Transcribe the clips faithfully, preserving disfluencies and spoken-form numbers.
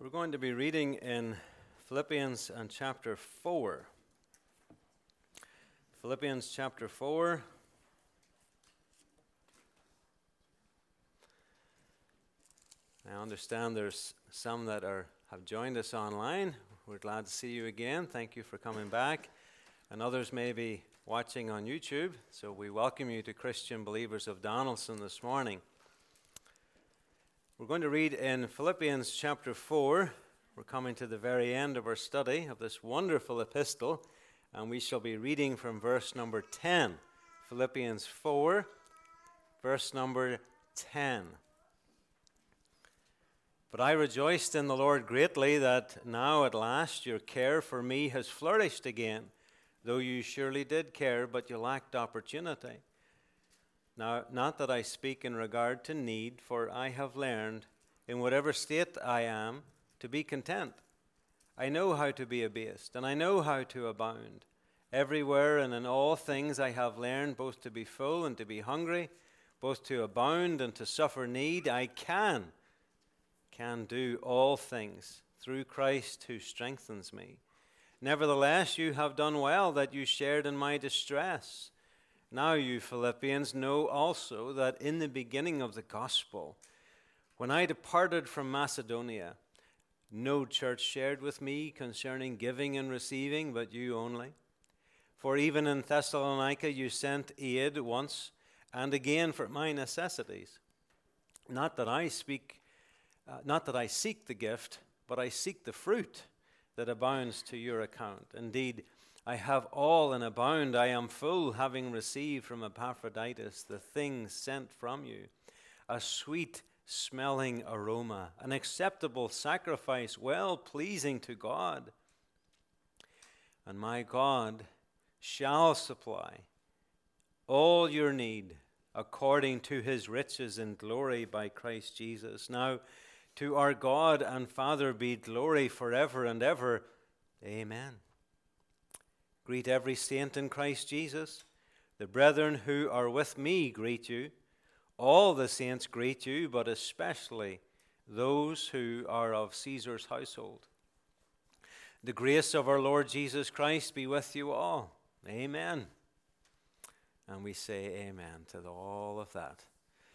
We're going to be reading in Philippians and chapter four. Philippians chapter four. I understand there's some that are have joined us online. We're glad to see you again. Thank you for coming back. And others may be watching on YouTube. So we welcome you to Christian Believers of Donaldson this morning. We're going to read in Philippians chapter four. We're coming to the very end of our study of this wonderful epistle, and we shall be reading from verse number ten. Philippians four, verse number ten. But I rejoiced in the Lord greatly that now at last your care for me has flourished again, though you surely did care, but you lacked opportunity. Now, not that I speak in regard to need, for I have learned, in whatever state I am, to be content. I know how to be abased, and I know how to abound. Everywhere and in all things I have learned both to be full and to be hungry, both to abound and to suffer need. I can, can do all things through Christ who strengthens me. Nevertheless, you have done well that you shared in my distress. Now you Philippians know also that in the beginning of the gospel, when I departed from Macedonia, no church shared with me concerning giving and receiving, but you only. For even in Thessalonica you sent aid once and again for my necessities. Not that I speak, uh, not that I seek the gift, but I seek the fruit that abounds to your account. Indeed, I have all and abound. I am full, having received from Epaphroditus the things sent from you, a sweet-smelling aroma, an acceptable sacrifice, well-pleasing to God. And my God shall supply all your need according to his riches in glory by Christ Jesus. Now, to our God and Father be glory forever and ever. Amen. Greet every saint in Christ Jesus. The brethren who are with me greet you. All the saints greet you, but especially those who are of Caesar's household. The grace of our Lord Jesus Christ be with you all. Amen. And we say amen to all of that.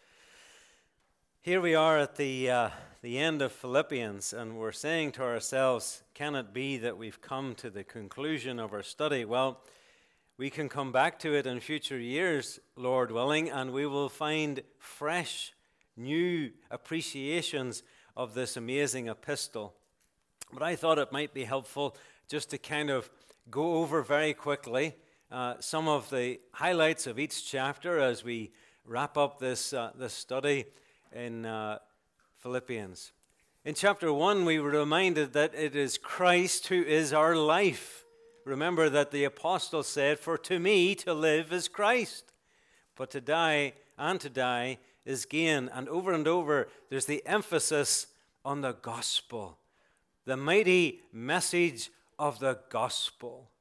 Here we are at the uh, the end of Philippians, and we're saying to ourselves, can it be that we've come to the conclusion of our study? Well, we can come back to it in future years, Lord willing, and we will find fresh, new appreciations of this amazing epistle. But I thought it might be helpful just to kind of go over very quickly uh, some of the highlights of each chapter as we wrap up this uh, this study in uh, Philippians. In chapter one, we were reminded that it is Christ who is our life. Remember that the apostle said, "For to me to live is Christ, but to die and to die is gain." And over and over, there's the emphasis on the gospel, the mighty message of the gospel.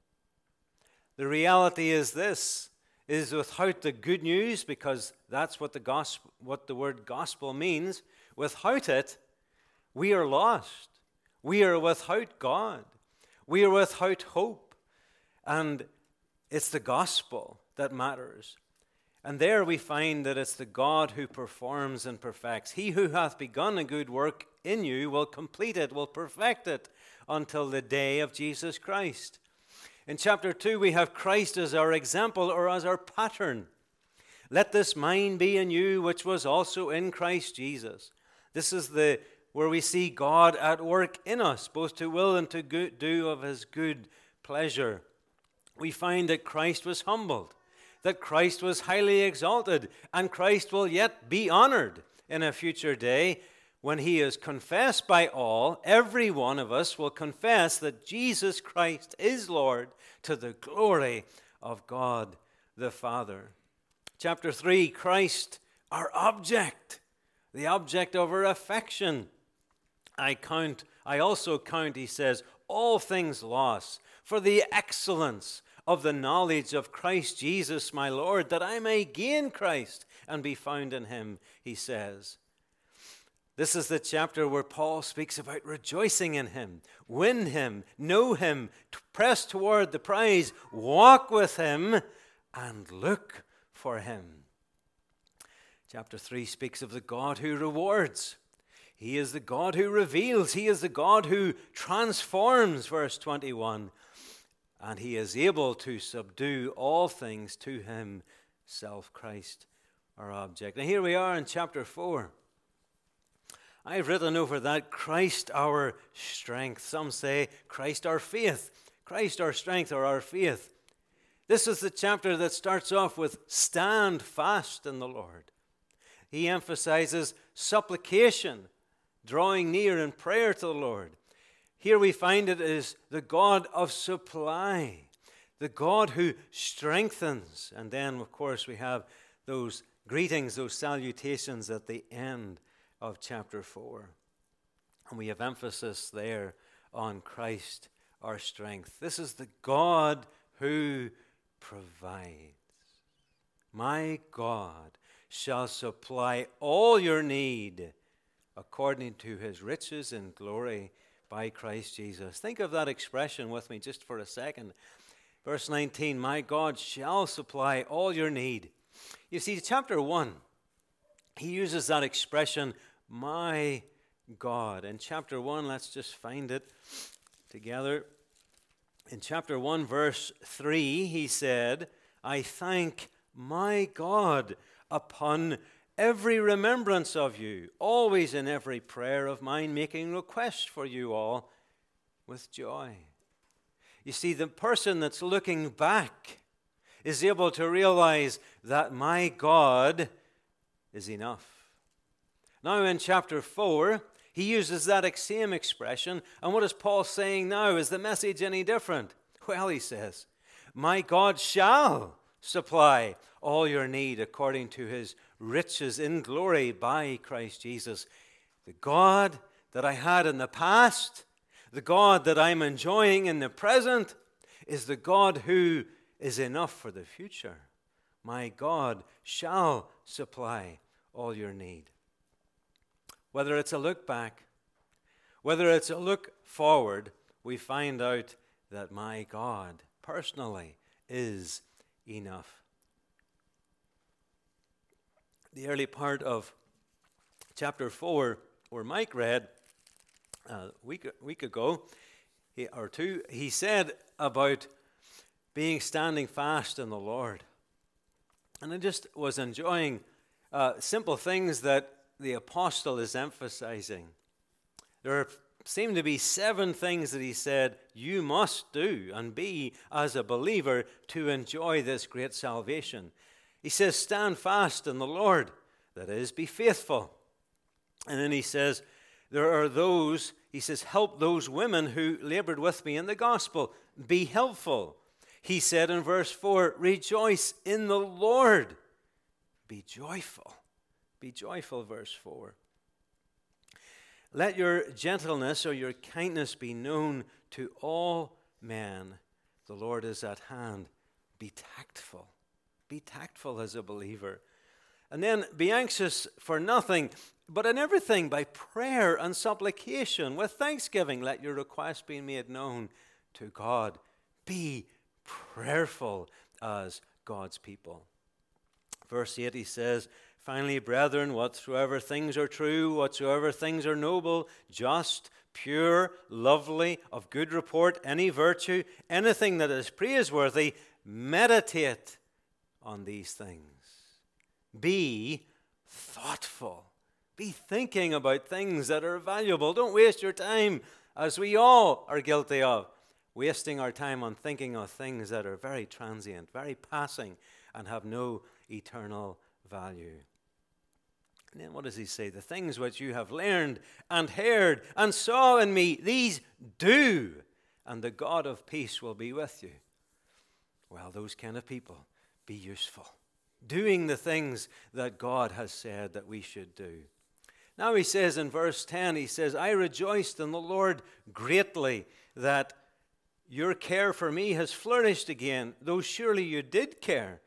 The reality is this, is without the good news, because that's what the gospel, what the word gospel means, without it, we are lost. We are without God. We are without hope. And it's the gospel that matters. And there we find that it's the God who performs and perfects. He who hath begun a good work in you will complete it, will perfect it until the day of Jesus Christ. In chapter two, we have Christ as our example or as our pattern. Let this mind be in you, which was also in Christ Jesus. This is the where we see God at work in us, both to will and to go, do of his good pleasure. We find that Christ was humbled, that Christ was highly exalted, and Christ will yet be honored in a future day. When he is confessed by all, every one of us will confess that Jesus Christ is Lord, to the glory of God the Father. Chapter three, Christ, our object, the object of our affection. I count, I also count, he says, all things lost for the excellence of the knowledge of Christ Jesus my Lord, that I may gain Christ and be found in him, he says. This is the chapter where Paul speaks about rejoicing in him, win him, know him, to press toward the prize, walk with him, and look for him. Chapter three speaks of the God who rewards. He is the God who reveals. He is the God who transforms, verse twenty-one. And he is able to subdue all things to himself, Christ, our object. Now here we are in chapter four. I've written over that Christ our strength. Some say Christ our faith. Christ our strength or our faith. This is the chapter that starts off with stand fast in the Lord. He emphasizes supplication, drawing near in prayer to the Lord. Here we find it is the God of supply, the God who strengthens. And then, of course, we have those greetings, those salutations at the end of chapter four. And we have emphasis there on Christ, our strength. This is the God who provides. My God shall supply all your need according to his riches and glory by Christ Jesus. Think of that expression with me just for a second. Verse nineteen, my God shall supply all your need. You see, chapter one, he uses that expression, my God. In chapter one, let's just find it together. In chapter one, verse three, he said, I thank my God upon every remembrance of you, always in every prayer of mine, making request for you all with joy. You see, the person that's looking back is able to realize that my God is enough. Now in chapter four, he uses that same expression. And what is Paul saying now? Is the message any different? Well, he says, my God shall supply all your need according to his riches in glory by Christ Jesus. The God that I had in the past, the God that I'm enjoying in the present, is the God who is enough for the future. My God shall supply all your need. Whether it's a look back, whether it's a look forward, we find out that my God personally is enough. The early part of chapter four, where Mike read a week, week ago, he, or two, he said about being standing fast in the Lord. And I just was enjoying uh, simple things that the apostle is emphasizing. There are, seem to be seven things that he said you must do and be as a believer to enjoy this great salvation. He says, stand fast in the Lord. That is, be faithful. And then he says, there are those, he says, help those women who labored with me in the gospel. Be helpful. He said in verse four, rejoice in the Lord. Be joyful. Be joyful, verse four. Let your gentleness or your kindness be known to all men. The Lord is at hand. Be tactful. Be tactful as a believer. And then be anxious for nothing, but in everything by prayer and supplication with thanksgiving. Let your requests be made known to God. Be prayerful as God's people. Verse eight, he says, finally, brethren, whatsoever things are true, whatsoever things are noble, just, pure, lovely, of good report, any virtue, anything that is praiseworthy, meditate on these things. Be thoughtful. Be thinking about things that are valuable. Don't waste your time, as we all are guilty of, wasting our time on thinking of things that are very transient, very passing, and have no eternal value. And then what does he say? The things which you have learned and heard and saw in me, these do, and the God of peace will be with you. Well, those kind of people, be useful. Doing the things that God has said that we should do. Now he says in verse ten, he says, I rejoiced in the Lord greatly that your care for me has flourished again, though surely you did care,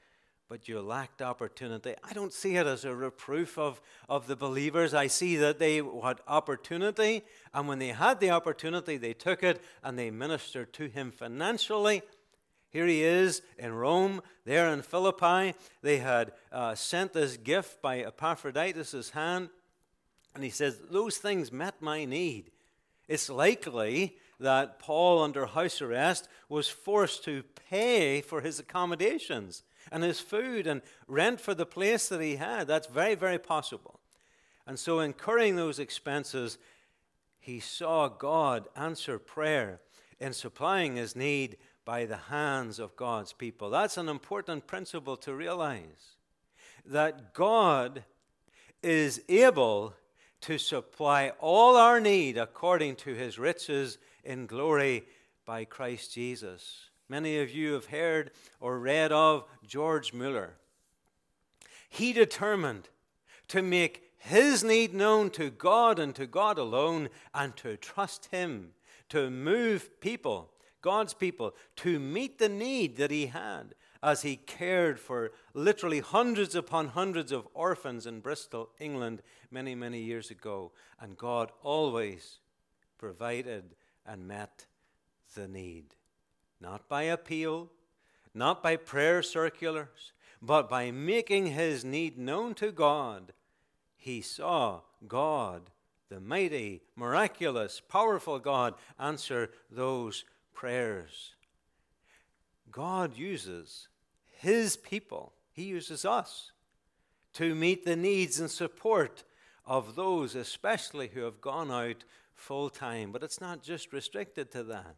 but you lacked opportunity. I don't see it as a reproof of, of the believers. I see that they had opportunity, and when they had the opportunity, they took it and they ministered to him financially. Here he is in Rome, there in Philippi. They had uh, sent this gift by Epaphroditus' hand, and he says, those things met my need. It's likely that Paul, under house arrest, was forced to pay for his accommodations and his food and rent for the place that he had. That's very, very possible. And so incurring those expenses, he saw God answer prayer in supplying his need by the hands of God's people. That's an important principle to realize, that God is able to supply all our need according to his riches in glory by Christ Jesus. Many of you have heard or read of George Mueller. He determined to make his need known to God and to God alone, and to trust him to move people, God's people, to meet the need that he had as he cared for literally hundreds upon hundreds of orphans in Bristol, England, many, many years ago. And God always provided and met the need. Not by appeal, not by prayer circulars, but by making his need known to God. He saw God, the mighty, miraculous, powerful God, answer those prayers. God uses his people, he uses us, to meet the needs and support of those especially who have gone out full time. But it's not just restricted to that.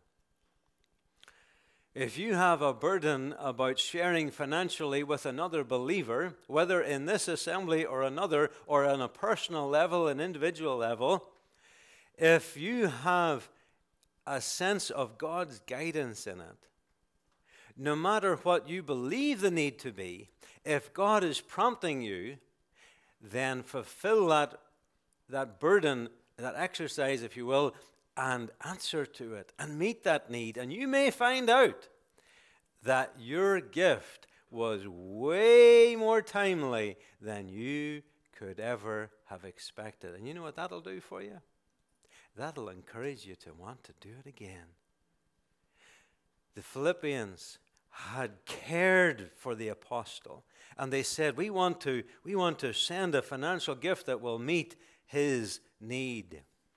If you have a burden about sharing financially with another believer, whether in this assembly or another, or on a personal level, an individual level, if you have a sense of God's guidance in it, no matter what you believe the need to be, if God is prompting you, then fulfill that, that burden, that exercise, if you will, and answer to it and meet that need. And you may find out that your gift was way more timely than you could ever have expected. And you know what that'll do for you? That'll encourage you to want to do it again. The Philippians had cared for the apostle, and they said, we want to, we want to send a financial gift that will meet his need.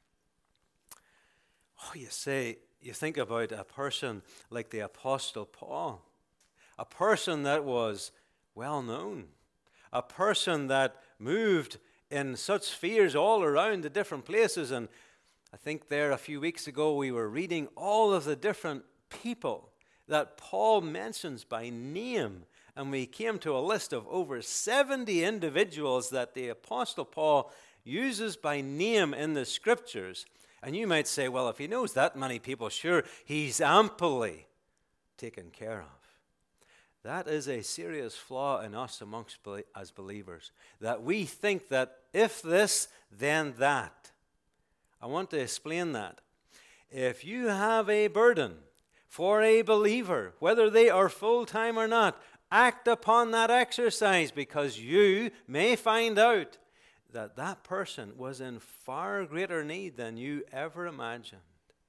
Oh, you say, you think about a person like the Apostle Paul, a person that was well known, a person that moved in such spheres all around the different places. And I think there a few weeks ago we were reading all of the different people that Paul mentions by name, and we came to a list of over seventy individuals that the Apostle Paul uses by name in the Scriptures. And you might say, well, if he knows that many people, sure, he's amply taken care of. That is a serious flaw in us amongst as believers, that we think that if this, then that. I want to explain that. If you have a burden for a believer, whether they are full-time or not, act upon that exercise, because you may find out that that person was in far greater need than you ever imagined.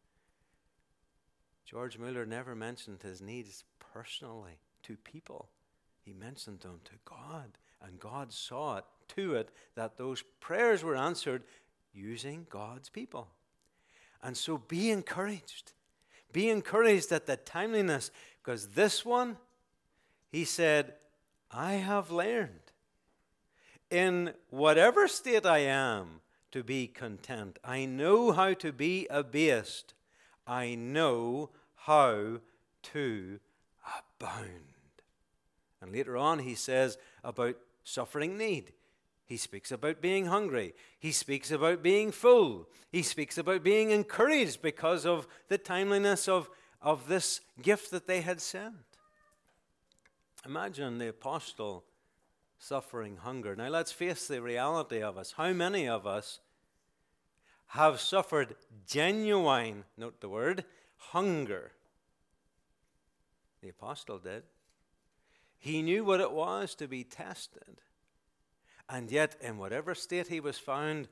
George Mueller never mentioned his needs personally to people. He mentioned them to God, and God saw it to it that those prayers were answered using God's people. And so be encouraged. Be encouraged at the timeliness, because this one, he said, I have learned in whatever state I am to be content. I know how to be abased. I know how to abound. And later on he says about suffering need. He speaks about being hungry. He speaks about being full. He speaks about being encouraged because of the timeliness of, of this gift that they had sent. Imagine the apostle suffering hunger. Now let's face the reality of us. How many of us have suffered genuine, note the word, hunger? The apostle did. He knew what it was to be tested. And yet, in whatever state he was found,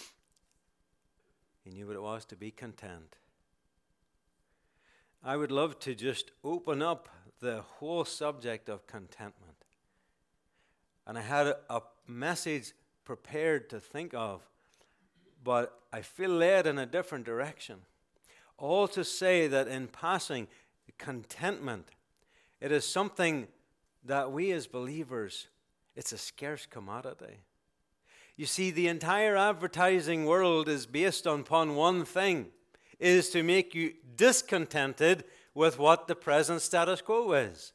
he knew what it was to be content. I would love to just open up the whole subject of contentment. And I had a, a message prepared to think of, but I feel led in a different direction. All to say that in passing, contentment, it is something that we as believers, it's a scarce commodity. You see, the entire advertising world is based upon one thing, is to make you discontented with what the present status quo is.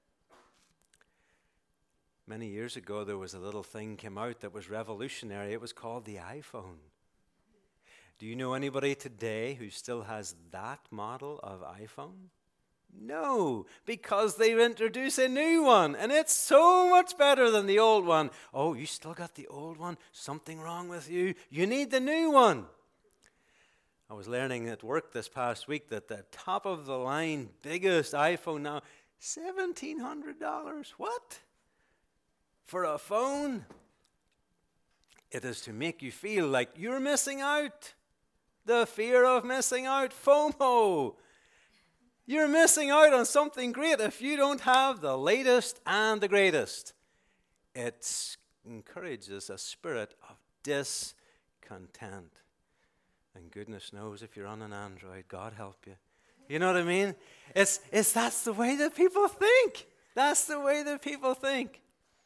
Many years ago, there was a little thing came out that was revolutionary. It was called the iPhone. Do you know anybody today who still has that model of iPhone? No, because they introduce a new one, and it's so much better than the old one. Oh, you still got the old one? Something wrong with you? You need the new one. I was learning at work this past week that the top of the line, biggest iPhone now, seventeen hundred dollars. What? For a phone? It is to make you feel like you're missing out. The fear of missing out, FOMO. You're missing out on something great if you don't have the latest and the greatest. It encourages a spirit of discontent. And goodness knows if you're on an Android, God help you. You know what I mean? It's, it's that's the way that people think. That's the way that people think.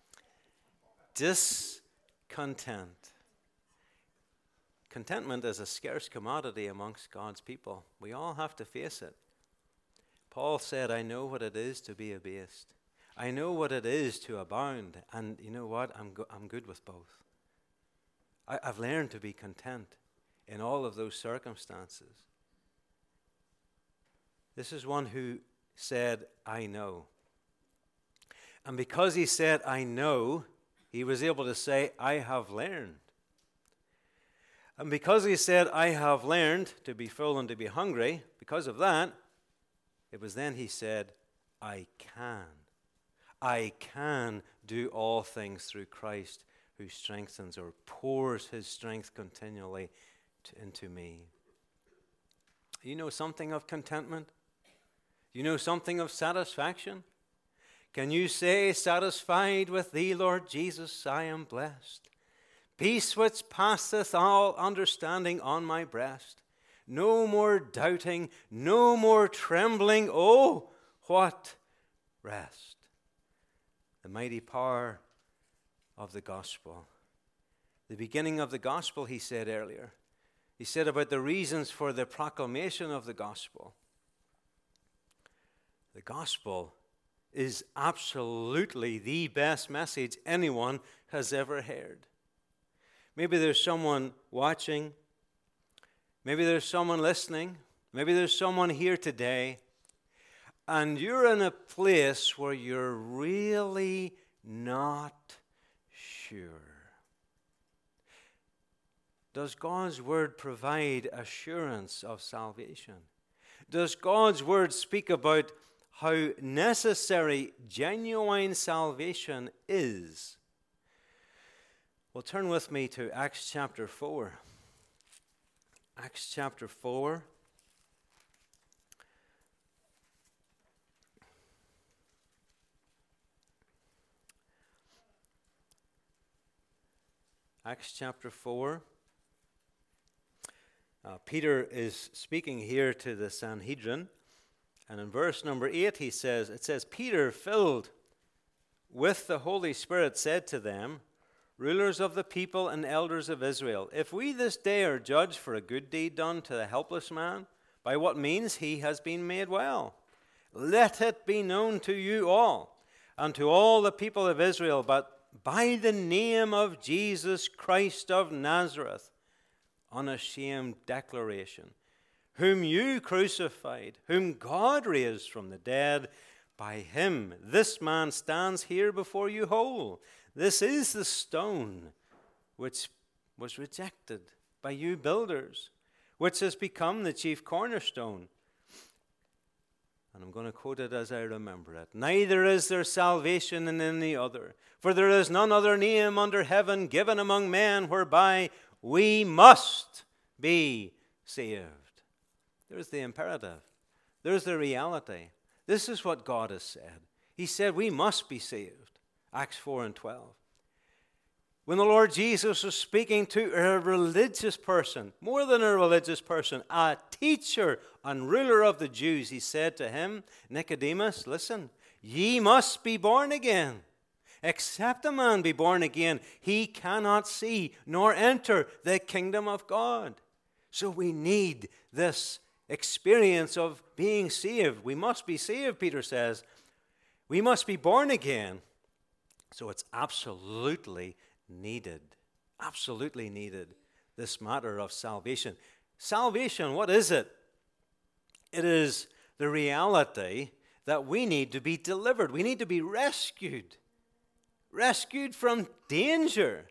Discontent. Contentment is a scarce commodity amongst God's people. We all have to face it. Paul said, I know what it is to be abased. I know what it is to abound. And you know what? I'm, go- I'm good with both. I- I've learned to be content in all of those circumstances. This is one who said, I know. And because he said, I know, he was able to say, I have learned. And because he said, I have learned to be full and to be hungry, because of that, it was then he said, I can. I can do all things through Christ who strengthens or pours his strength continually to, into me. You know something of contentment? You know something of satisfaction? Can you say, satisfied with thee, Lord Jesus, I am blessed. Peace which passeth all understanding on my breast. No more doubting, no more trembling. Oh, what rest. The mighty power of the gospel. The beginning of the gospel, he said earlier. He said about the reasons for the proclamation of the gospel. The gospel is absolutely the best message anyone has ever heard. Maybe there's someone watching. Maybe there's someone listening. Maybe there's someone here today. And you're in a place where you're really not sure. Does God's word provide assurance of salvation? Does God's word speak about how necessary genuine salvation is? Well, turn with me to Acts chapter four. Acts chapter four. Acts chapter four. Uh, Peter is speaking here to the Sanhedrin. And in verse number eight, he says, it says, Peter, filled with the Holy Spirit, said to them, rulers of the people and elders of Israel, if we this day are judged for a good deed done to the helpless man, by what means he has been made well, let it be known to you all, and to all the people of Israel, but by the name of Jesus Christ of Nazareth, unashamed declaration, whom you crucified, whom God raised from the dead, by him this man stands here before you whole. This is the stone which was rejected by you builders, which has become the chief cornerstone. And I'm going to quote it as I remember it. Neither is there salvation in any other, for there is none other name under heaven given among men whereby we must be saved. There's the imperative. There's the reality. This is what God has said. He said we must be saved. Acts four and twelve. When the Lord Jesus was speaking to a religious person, more than a religious person, a teacher and ruler of the Jews, he said to him, Nicodemus, listen, ye must be born again. Except a man be born again, he cannot see nor enter the kingdom of God. So we need this experience of being saved. We must be saved, Peter says. We must be born again. So it's absolutely needed, absolutely needed, this matter of salvation. Salvation, what is it? It is the reality that we need to be delivered. We need to be rescued. Rescued from danger.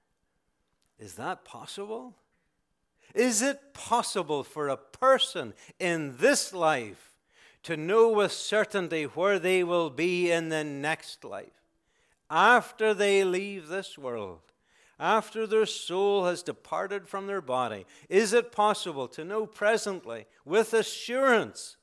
Is that possible? Is it possible for a person in this life to know with certainty where they will be in the next life? After they leave this world, after their soul has departed from their body, is it possible to know presently with assurance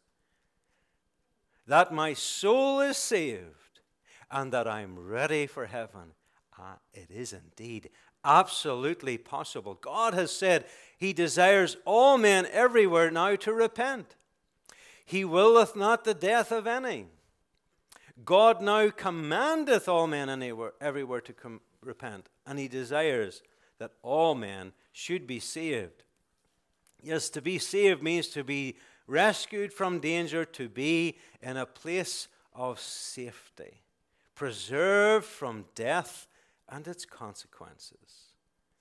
that my soul is saved and that I'm ready for heaven? Ah, it is indeed absolutely possible. God has said he desires all men everywhere now to repent. He willeth not the death of any. God now commandeth all men anywhere, everywhere to com- repent, and he desires that all men should be saved. Yes, to be saved means to be rescued from danger, to be in a place of safety, preserved from death and its consequences.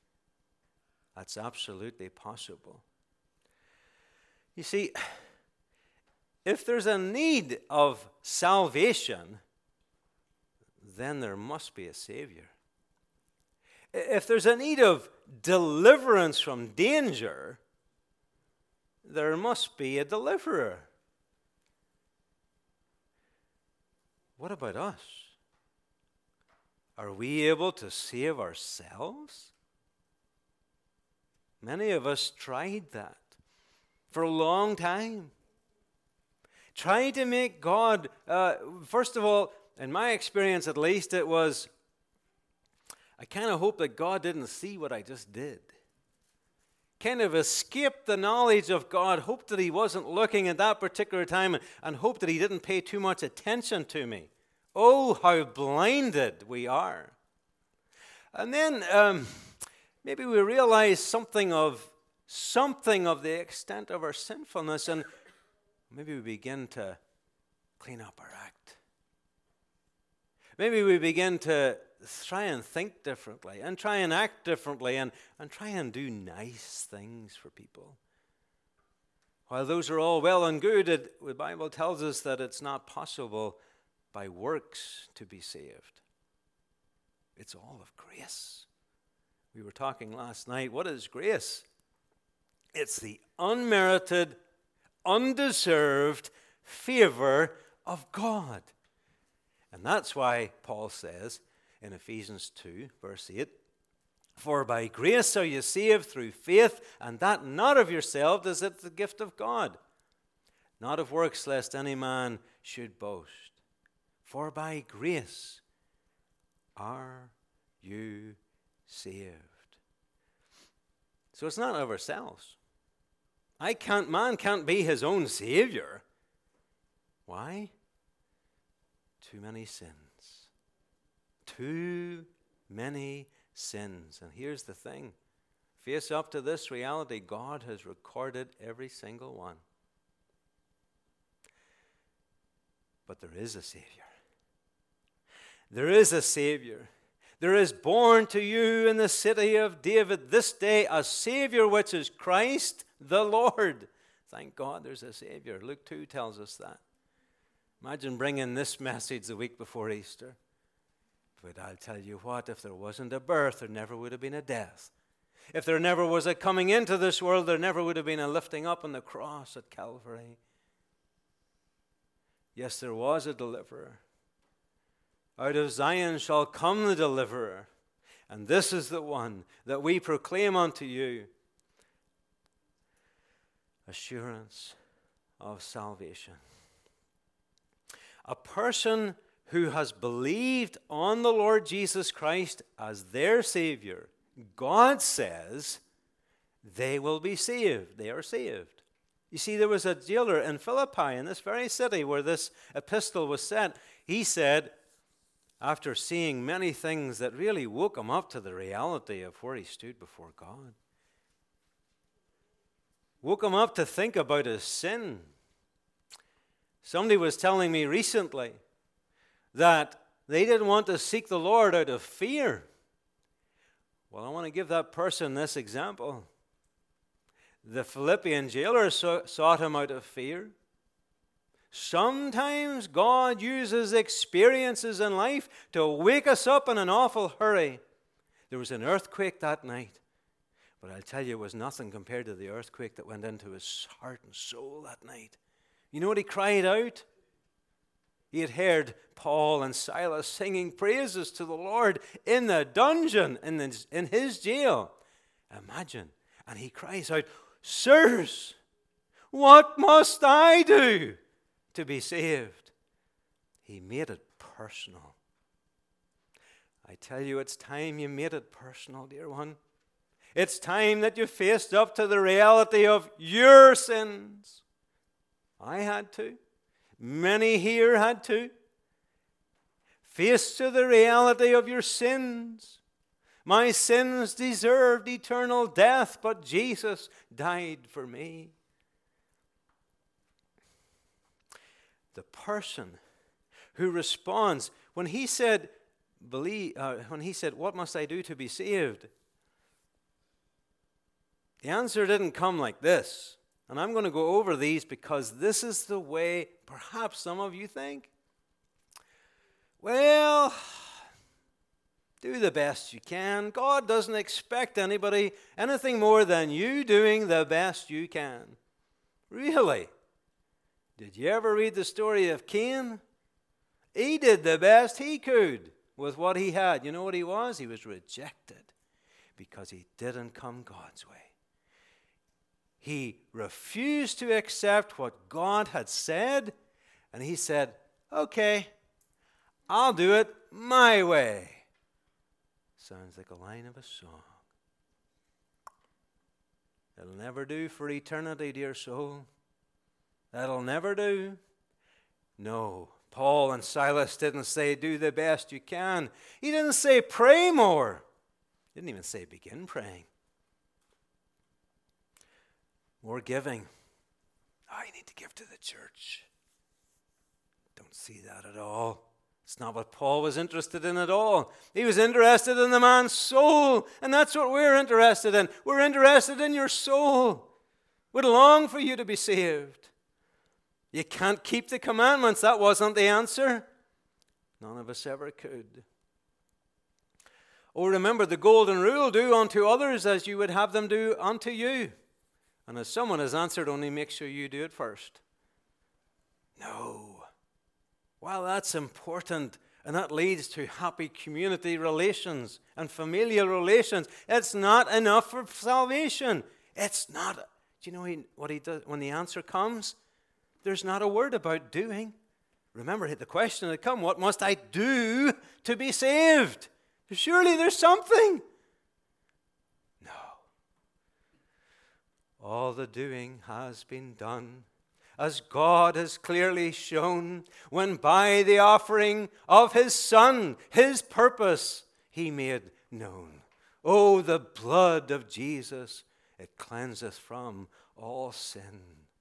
That's absolutely possible. You see, if there's a need of salvation, then there must be a Savior. If there's a need of deliverance from danger, there must be a deliverer. What about us? Are we able to save ourselves? Many of us tried that for a long time. Trying to make God, uh, first of all, in my experience at least, it was, I kind of hoped that God didn't see what I just did. Kind of escaped the knowledge of God, hoped that he wasn't looking at that particular time, and, and hoped that he didn't pay too much attention to me. Oh, how blinded we are. And then um, maybe we realize something of, something of the extent of our sinfulness, and maybe we begin to clean up our act. Maybe we begin to try and think differently and try and act differently and, and try and do nice things for people. While those are all well and good, it, the Bible tells us that it's not possible by works to be saved. It's all of grace. We were talking last night, what is grace? It's the unmerited, undeserved favor of God. And that's why Paul says in Ephesians two, verse eight, for by grace are you saved through faith, and that not of yourself, is it the gift of God, not of works, lest any man should boast. For by grace are you saved. So it's not of ourselves. I can't, man can't be his own savior. Why? Too many sins. Too many sins. And here's the thing. Face up to this reality. God has recorded every single one. But there is a Savior. There is a Savior. There is born to you in the city of David this day a Savior, which is Christ the Lord. Thank God there's a Savior. Luke two tells us that. Imagine bringing this message the week before Easter. But I'll tell you what, if there wasn't a birth, there never would have been a death. If there never was a coming into this world, there never would have been a lifting up on the cross at Calvary. Yes, there was a deliverer. Out of Zion shall come the deliverer, and this is the one that we proclaim unto you. Assurance of salvation. A person who has believed on the Lord Jesus Christ as their Savior, God says they will be saved. They are saved. You see, there was a jailer in Philippi, in this very city where this epistle was sent. He said, after seeing many things that really woke him up to the reality of where he stood before God, woke him up to think about his sin. Somebody was telling me recently that they didn't want to seek the Lord out of fear. Well, I want to give that person this example. The Philippian jailer sought him out of fear. Sometimes God uses experiences in life to wake us up in an awful hurry. There was an earthquake that night, but I'll tell you, it was nothing compared to the earthquake that went into his heart and soul that night. You know what he cried out? He had heard Paul and Silas singing praises to the Lord in the dungeon, in, the, in his jail. Imagine. And he cries out, "Sirs, what must I do to be saved?" He made it personal. I tell you, it's time you made it personal, dear one. It's time that you faced up to the reality of your sins. I had to. Many here had to. Face to the reality of your sins. My sins deserved eternal death, but Jesus died for me. The person who responds when he said, "Believe," uh, when he said, "What must I do to be saved?" The answer didn't come like this. And I'm going to go over these because this is the way perhaps some of you think. Well, do the best you can. God doesn't expect anybody anything more than you doing the best you can. Really? Did you ever read the story of Cain? He did the best he could with what he had. You know what he was? He was rejected because he didn't come God's way. He refused to accept what God had said, and he said, "Okay, I'll do it my way." Sounds like a line of a song. It'll never do for eternity, dear soul. That'll never do. No, Paul and Silas didn't say, "Do the best you can." He didn't say, "Pray more." He didn't even say, "Begin praying." More giving. Oh, you need to give to the church. Don't see that at all. It's not what Paul was interested in at all. He was interested in the man's soul, and that's what we're interested in. We're interested in your soul. We'd long for you to be saved. You can't keep the commandments. That wasn't the answer. None of us ever could. Oh, remember the golden rule: do unto others as you would have them do unto you. And as someone has answered, only make sure you do it first. No. While that's important, and that leads to happy community relations and familial relations, it's not enough for salvation. It's not. Do you know what he does when the answer comes? There's not a word about doing. Remember, the question had come, what must I do to be saved? Surely there's something. No. All the doing has been done, as God has clearly shown, when by the offering of his Son, his purpose he made known. Oh, the blood of Jesus, it cleanseth from all sin.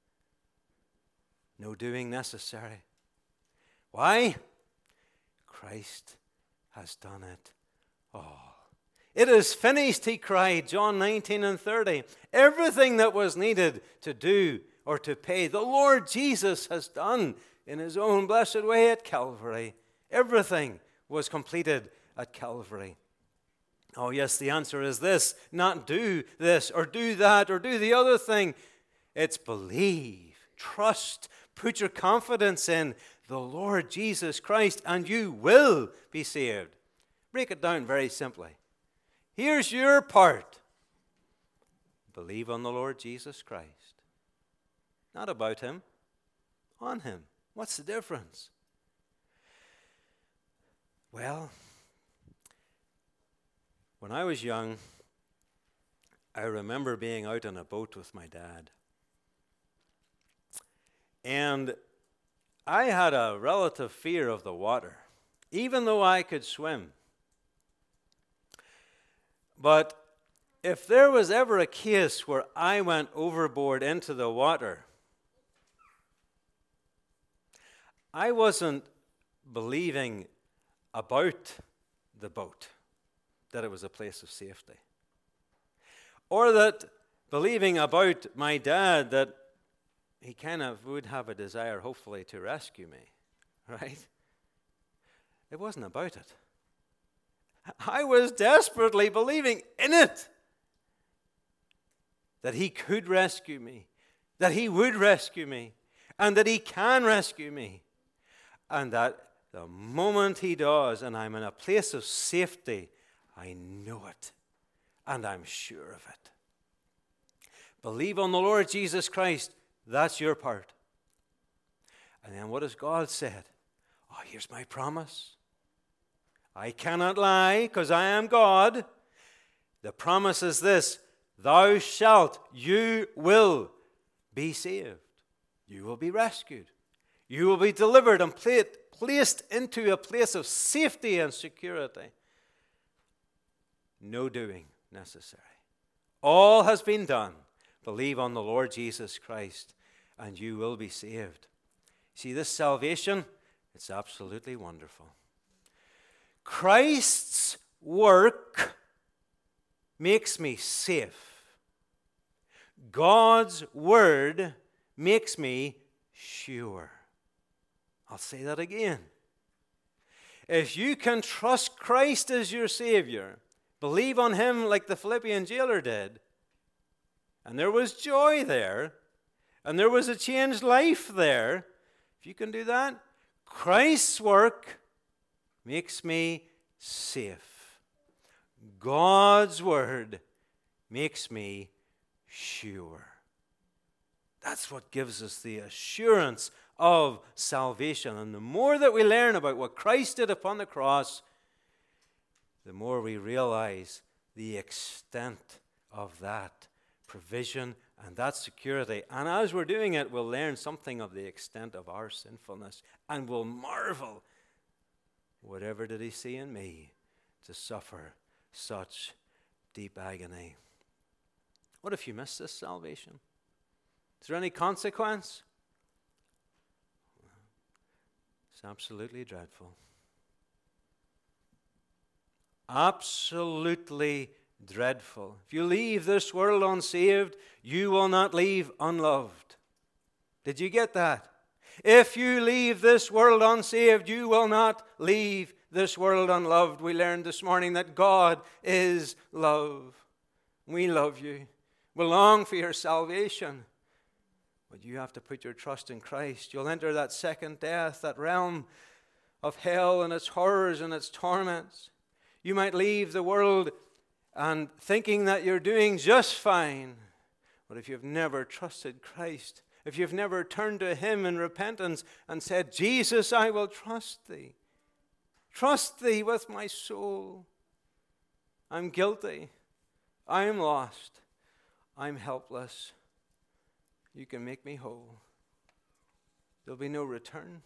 No doing necessary. Why? Christ has done it all. It is finished, he cried, John nineteen and thirty. Everything that was needed to do or to pay, the Lord Jesus has done in his own blessed way at Calvary. Everything was completed at Calvary. Oh yes, the answer is this: not do this or do that or do the other thing. It's believe, trust, put your confidence in the Lord Jesus Christ, and you will be saved. Break it down very simply. Here's your part. Believe on the Lord Jesus Christ. Not about him, on him. What's the difference? Well, when I was young, I remember being out on a boat with my dad. And I had a relative fear of the water, even though I could swim. But if there was ever a case where I went overboard into the water, I wasn't believing about the boat, that it was a place of safety. Or that believing about my dad that he kind of would have a desire, hopefully, to rescue me, right? It wasn't about it. I was desperately believing in it, that he could rescue me, that he would rescue me, and that he can rescue me, and that the moment he does and I'm in a place of safety, I know it, and I'm sure of it. Believe on the Lord Jesus Christ. That's your part. And then what has God said? Oh, here's my promise. I cannot lie because I am God. The promise is this: thou shalt, you will be saved. You will be rescued. You will be delivered and placed into a place of safety and security. No doing necessary. All has been done. Believe on the Lord Jesus Christ, and you will be saved. See, this salvation, it's absolutely wonderful. Christ's work makes me safe. God's word makes me sure. I'll say that again. If you can trust Christ as your Savior, believe on him like the Philippian jailer did, and there was joy there, and there was a changed life there. If you can do that, Christ's work makes me safe. God's word makes me sure. That's what gives us the assurance of salvation. And the more that we learn about what Christ did upon the cross, the more we realize the extent of that provision and that security. And as we're doing it, we'll learn something of the extent of our sinfulness, and we'll marvel, whatever did he see in me to suffer such deep agony? What if you miss this salvation? Is there any consequence? It's absolutely dreadful. Absolutely dreadful. If you leave this world unsaved, you will not leave unloved. Did you get that? If you leave this world unsaved, you will not leave this world unloved. We learned this morning that God is love. We love you. We long for your salvation. But you have to put your trust in Christ. You'll enter that second death, that realm of hell and its horrors and its torments. You might leave the world and thinking that you're doing just fine. But if you've never trusted Christ, if you've never turned to him in repentance and said, Jesus, I will trust thee. Trust thee with my soul. I'm guilty. I'm lost. I'm helpless. You can make me whole. There'll be no return.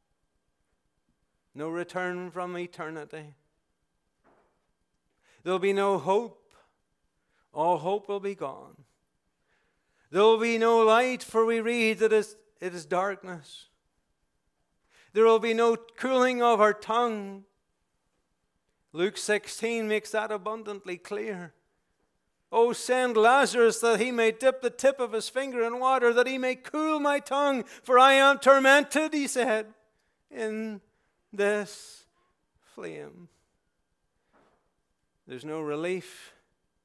No return from eternity. There'll be no hope. All hope will be gone. There will be no light, for we read that it is darkness. There will be no cooling of our tongue. Luke sixteen makes that abundantly clear. Oh, send Lazarus that he may dip the tip of his finger in water, that he may cool my tongue, for I am tormented, he said, in this flame. There's no relief,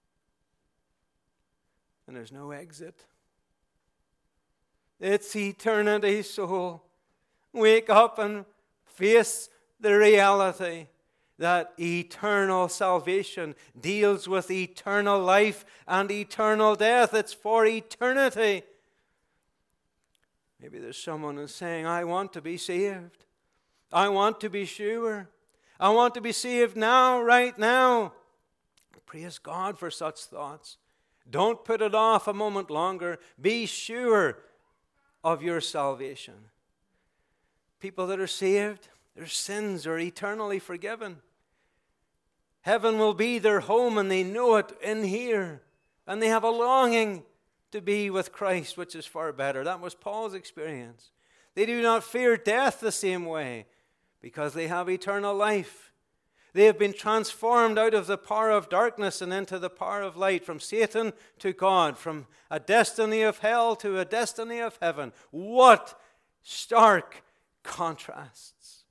and there's no exit. It's eternity, soul, Wake up and face the reality that eternal salvation deals with eternal life and eternal death. It's for eternity. Maybe there's someone who's saying, I want to be saved. I want to be sure. I want to be saved now, right now. Praise God for such thoughts. Don't put it off a moment longer. Be sure of your salvation. People that are saved, their sins are eternally forgiven. Heaven will be their home, and they know it in here. And they have a longing to be with Christ, which is far better. That was Paul's experience. They do not fear death the same way because they have eternal life. They have been transformed out of the power of darkness and into the power of light, from Satan to God, from a destiny of hell to a destiny of heaven. What stark contrasts.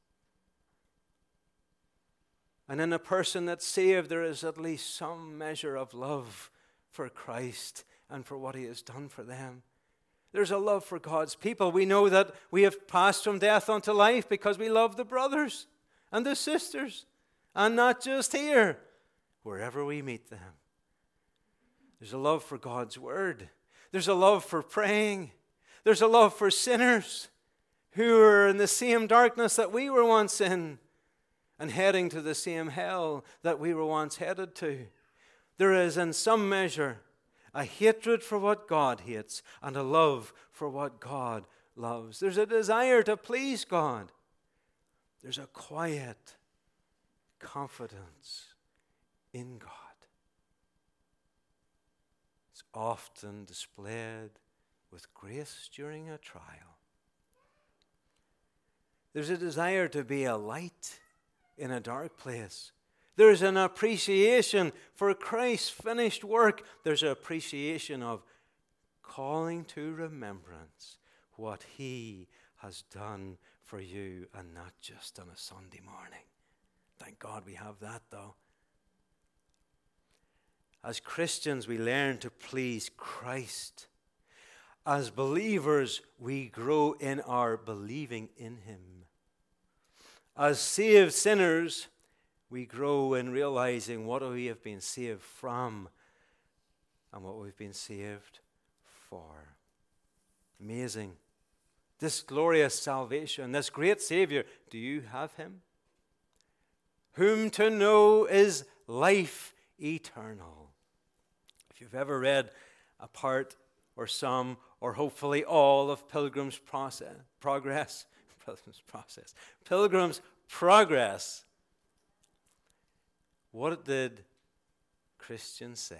And in a person that's saved, there is at least some measure of love for Christ and for what he has done for them. There's a love for God's people. We know that we have passed from death unto life because we love the brothers and the sisters. And not just here, wherever we meet them. There's a love for God's word. There's a love for praying. There's a love for sinners who are in the same darkness that we were once in and heading to the same hell that we were once headed to. There is in some measure a hatred for what God hates and a love for what God loves. There's a desire to please God. There's a quiet confidence in God. It's often displayed with grace during a trial. There's a desire to be a light in a dark place. There's an appreciation for Christ's finished work. There's an appreciation of calling to remembrance what he has done for you, and not just on a Sunday morning. Thank God we have that, though. As Christians, we learn to please Christ. As believers, we grow in our believing in him. As saved sinners, we grow in realizing what we have been saved from and what we've been saved for. Amazing. This glorious salvation, this great Savior, do you have him? Whom to know is life eternal. If you've ever read a part or some or hopefully all of Pilgrim's process, Progress, Pilgrim's Process, Pilgrim's Progress, what did Christian say?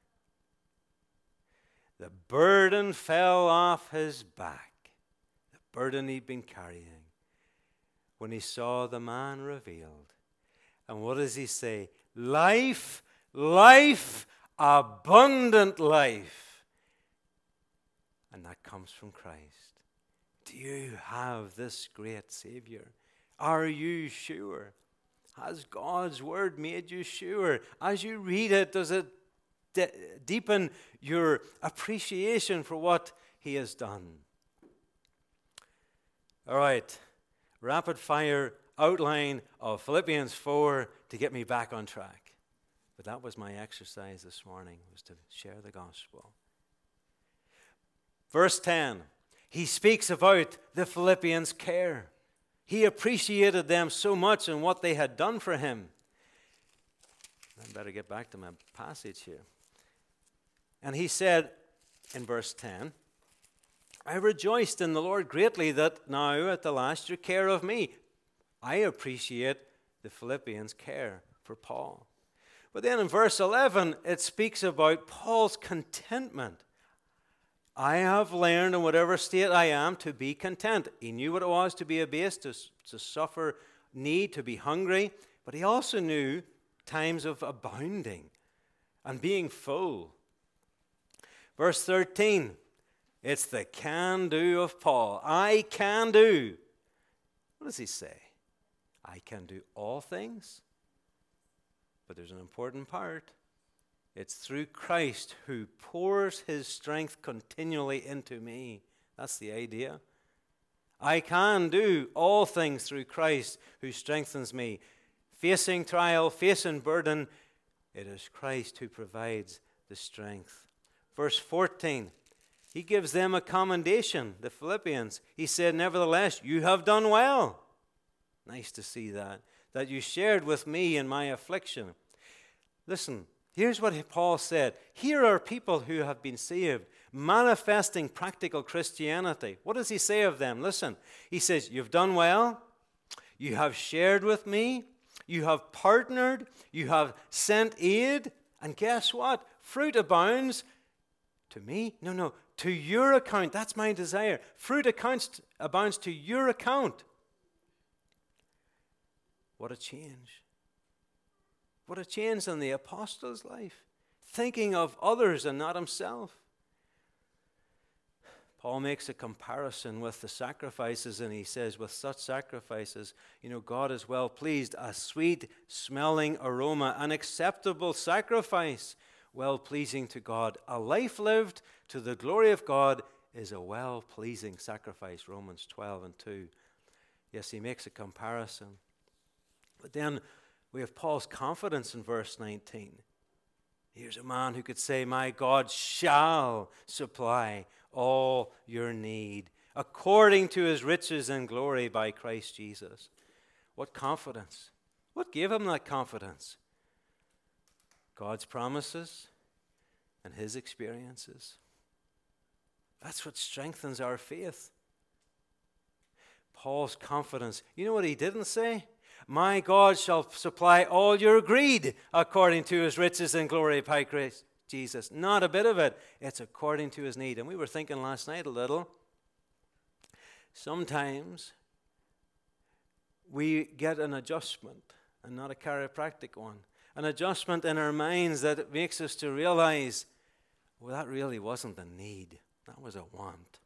The burden fell off his back, the burden he'd been carrying, when he saw the man revealed. And what does he say? Life, life, abundant life. And that comes from Christ. Do you have this great Savior? Are you sure? Has God's word made you sure? As you read it, does it de- deepen your appreciation for what he has done? All right, rapid fire outline of Philippians four to get me back on track. But that was my exercise this morning, was to share the gospel. Verse ten, he speaks about the Philippians' care. He appreciated them so much and what they had done for him. I better get back to my passage here. And he said in verse ten, I rejoiced in the Lord greatly that now at the last you care of me. I appreciate the Philippians' care for Paul. But then in verse eleven, it speaks about Paul's contentment. I have learned in whatever state I am to be content. He knew what it was to be abased, to, to suffer need, to be hungry. But he also knew times of abounding and being full. Verse thirteen, it's the can-do of Paul. I can do. What does he say? I can do all things. But there's an important part. It's through Christ who pours his strength continually into me. That's the idea. I can do all things through Christ who strengthens me. Facing trial, facing burden, it is Christ who provides the strength. Verse fourteen, he gives them a commendation, the Philippians. He said, nevertheless, you have done well. Nice to see that, that you shared with me in my affliction. Listen, here's what Paul said. Here are people who have been saved, manifesting practical Christianity. What does he say of them? Listen, he says, you've done well, you have shared with me, you have partnered, you have sent aid, and guess what? Fruit abounds to me? No, no, to your account. That's my desire. Fruit accounts, abounds to your account. What a change. What a change in the apostle's life. Thinking of others and not himself. Paul makes a comparison with the sacrifices, and he says, with such sacrifices, you know, God is well pleased. A sweet smelling aroma, an acceptable sacrifice, well pleasing to God. A life lived to the glory of God is a well pleasing sacrifice. Romans twelve and two. Yes, he makes a comparison. But then we have Paul's confidence in verse nineteen. Here's a man who could say, my God shall supply all your need according to his riches and glory by Christ Jesus. What confidence. What gave him that confidence? God's promises and his experiences. That's what strengthens our faith. Paul's confidence. You know what he didn't say? My God shall supply all your greed according to his riches and glory by Christ Jesus. Not a bit of it. It's according to his need. And we were thinking last night a little. Sometimes we get an adjustment, and not a chiropractic one. An adjustment in our minds that makes us to realize, well, that really wasn't a need. That was a want.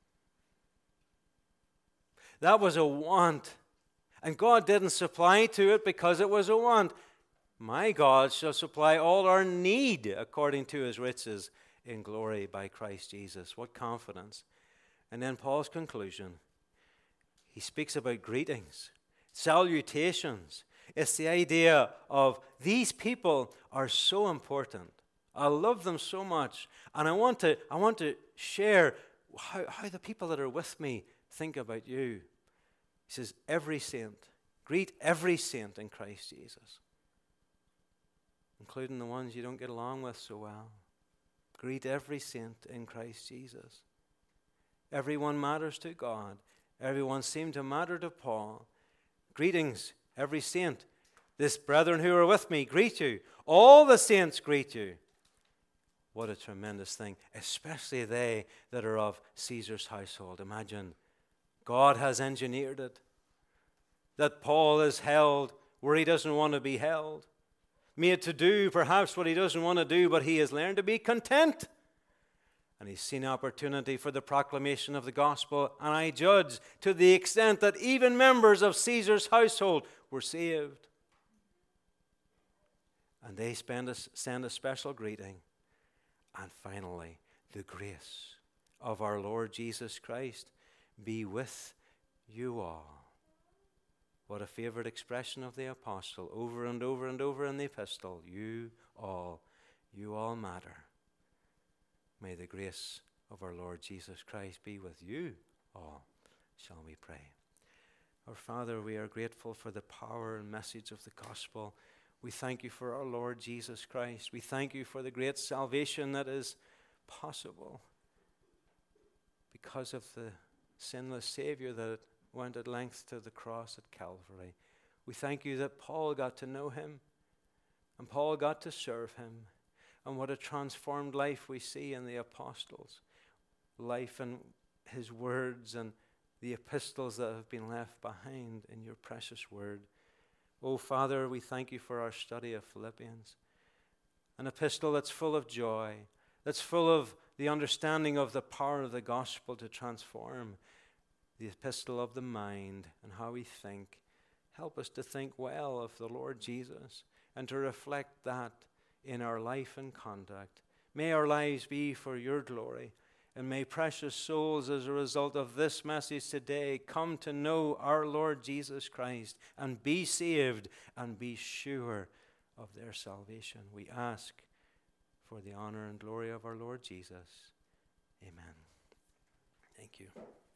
That was a want. And God didn't supply to it because it was a want. My God shall supply all our need according to his riches in glory by Christ Jesus. What confidence. And then Paul's conclusion. He speaks about greetings, salutations. It's the idea of these people are so important. I love them so much. And I want to, I want to share how, how the people that are with me think about you. He says, every saint, greet every saint in Christ Jesus, including the ones you don't get along with so well. Greet every saint in Christ Jesus. Everyone matters to God. Everyone seemed to matter to Paul. Greetings, every saint. This brethren who are with me greet you. All the saints greet you. What a tremendous thing, especially they that are of Caesar's household. Imagine, God has engineered it, that Paul is held where he doesn't want to be held, made to do perhaps what he doesn't want to do, but he has learned to be content. And he's seen opportunity for the proclamation of the gospel, and I judge to the extent that even members of Caesar's household were saved. And they spend a, send a special greeting. And finally, the grace of our Lord Jesus Christ be with you all. What a favorite expression of the apostle, over and over and over in the epistle. You all, you all matter. May the grace of our Lord Jesus Christ be with you all. Shall we pray? Our Father, we are grateful for the power and message of the gospel. We thank you for our Lord Jesus Christ. We thank you for the great salvation that is possible because of the sinless Savior that went at length to the cross at Calvary. We thank you that Paul got to know him and Paul got to serve him. And what a transformed life we see in the apostles' life and his words and the epistles that have been left behind in your precious word. Oh, Father, we thank you for our study of Philippians, an epistle that's full of joy, that's full of the understanding of the power of the gospel to transform, the epistle of the mind and how we think. Help us to think well of the Lord Jesus and to reflect that in our life and conduct. May our lives be for your glory And may precious souls, as a result of this message today, come to know our Lord Jesus Christ and be saved and be sure of their salvation. We ask for the honor and glory of our Lord Jesus. Amen. Thank you.